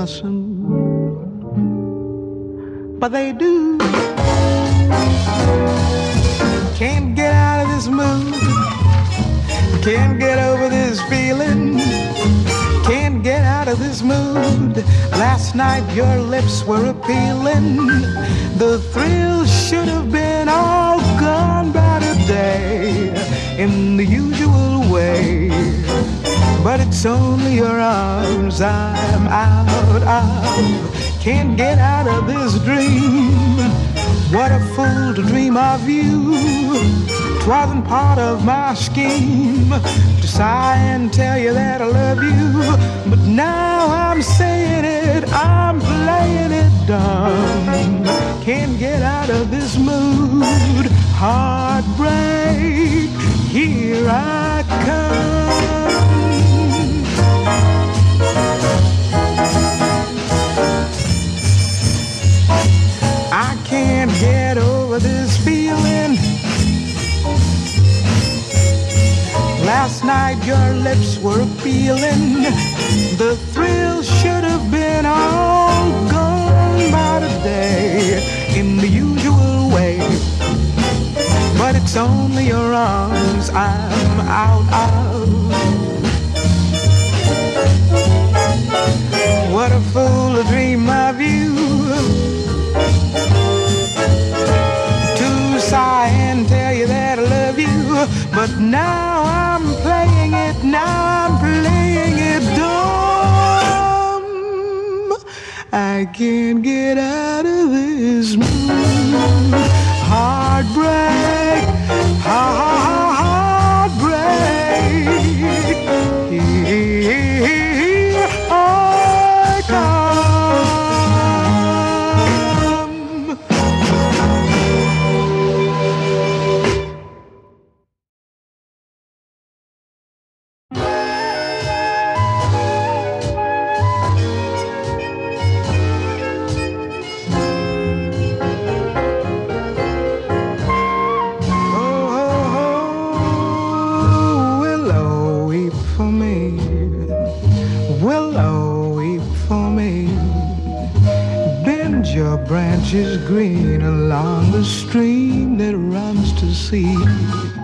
mustn't, but they do. Can't get out of this mood, can't get over this feeling, can't get out of this mood. Last night your lips were appealing, the thrill should have been all gone by today in the usual way. But it's only your arms I'm out of, can't get out of this dream. What a fool to dream of you, 'twasn't part of my scheme to sigh and tell you that I love you. But now I'm saying it, I'm playing it dumb, can't get out of this mood. Heartbreak, here I come. I can't get over this feeling. Last night your lips were appealing, the thrill should have been all gone by today in the usual way. But it's only your arms I'm out of. What a fool to dream of you, to sigh and tell you that I love you. But now I'm playing it, now I'm playing it dumb. I can't get out of this mood. Heartbreak, heartbreak. Here I come. Your branches green along the stream that runs to sea.